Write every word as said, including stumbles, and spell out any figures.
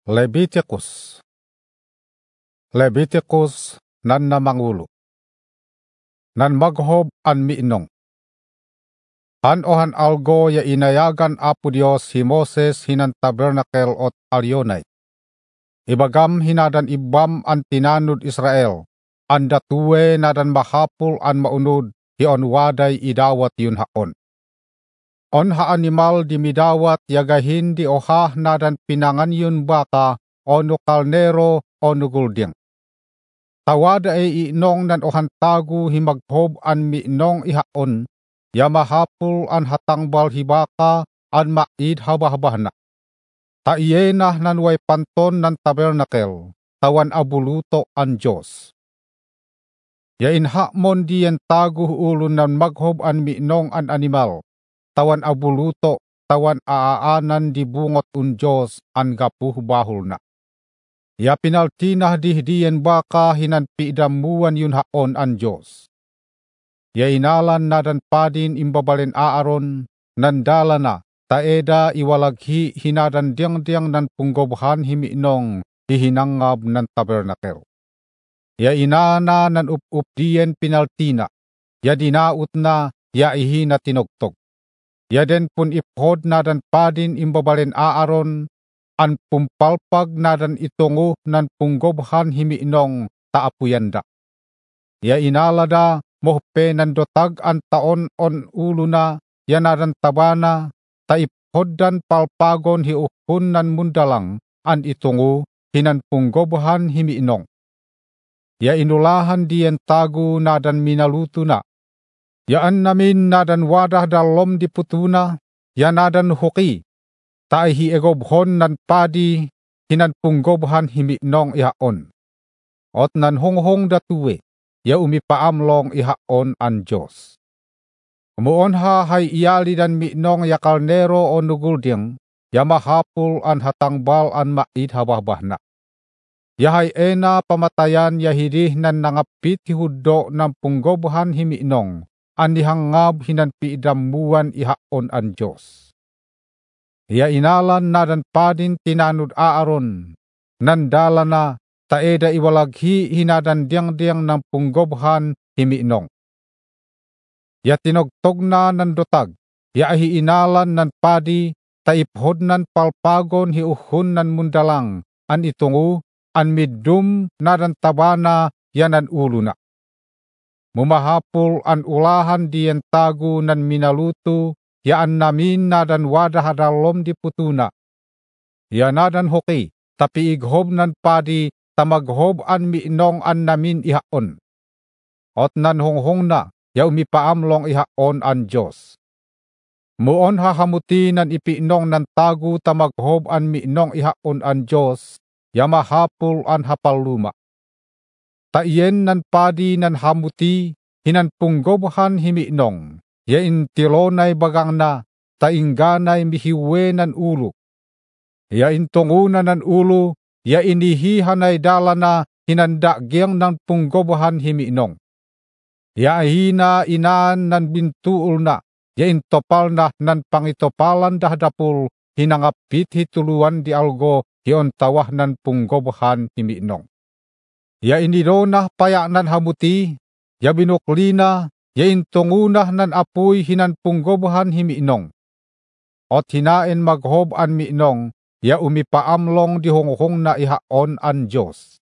Leviticus. Leviticus nan namangulo. Nan maghob an miinong. An ohan algo ya inayagan Apo Dios hi Moses hinan tabernakel ot Aryonay. Ibagam hinadan ibam an tinanud Israel. An datuwe nadan mahapul an maunod hi on waday idawat yun haon. On ha animal di midawat yagahin di ohah nadan pinangan yun baka ono kalnero ono gulding. Tawada ay inong nan ohan tagu himaghob an miinong ihaon, ya mahapul an hatangbal hibaka an maid habah-habahna. Taiyena nan way panton nan tabernakel, tawan abuluto an Diyos. Ya inhamon diyan tagu ulo nan maghob an miinong an animal, tawan abuluto, tawan aaanan di bungot un Diyos an gapuh bahul na. Ya pinaltinah dihdiyan baka hinan pidamuan yun haon an Diyos. Ya inalan nadan padin imbabalen Aaron, nandala na, taeda iwalaghi hinadan diyang-diyang nan punggobhan himiinong hihinangab nan tabernakel. Ya inana nan up-up diyan pinaltina, ya dinaut na, ya ihina tinogtog. Ya den pun iphod nadan padin imbabalen Aaron, an pumpalpag nadan itungo nan punggobhan himiinong taapuyanda. Ya inalada mohpe nan dotag an taon on ulo na, ya nadan tabana, taiphoddan palpagon hiuhun nan mundalang an itungo hinan punggobhan himiinong. Ya inulahan diyan tagu nadan minaluto na. Yaan namin nadan wadah dalom di putuna, ya nadan huki, ta'i hiegobhon nan padi, hinan punggobhan himiinong ihaon. Ot nan honghong datuwe, ya umipaamlong ihaon an Diyos. Umuon ha hay iyali dan miinong ya kalnero o nugulding, ya mahapul an hatangbal an maid habah-bahna. Ya hay ena pamatayan ya hidih nan nangapit hihuddo ng punggobhan himiinong, an nihangab hinan piidamuan ihaon an Diyos. Ya inalan nadan padin tinanud Aaron, nandala na, taeda iwalaghi hinadan diyang-diyang ng punggobhan himiinong. Ya tinogtog na nandotag, ya ahi inalan nan padi, taiphod nan palpagon hiuhun nan mundalang, an itungo, an middum nadan tabana yanan ulo na. Mumahapul an ulahan diyan tagu nan minaluto, yaan namin nadan wadah dalom di putuna. Ya nadan hoki, tapi ighob nan padi, tamaghob an miinong an namin ihaon. Ot nan honghong na, ya umipaamlong ihaon an Diyos. Muon hahamuti nan ipiinong nan tagu tamaghob an miinong ihaon an Diyos, ya mahapul an hapaluma. Taiyen nan padi nan hamuti, hinan punggobhan himiinong, ya intilonay bagang na, taingganay mihiwe nan ulo. Ya intunguna nan ulo, ya inihihanay dala na, hinandagyang nan punggobhan himiinong. Ya ahina inaan nan bintuul na, ya intopal na nan pangitopalan dahdapul, hinangapit hituluan di algo, hiyon tawah nan punggobhan himiinong. Ya inidona payak nan hamuti, ya binuklina, ya intungunah nan apuy hinan punggobhan himiinong. Ot hinain maghob an miinong, ya umipaamlong di honghong na ihaon an Diyos.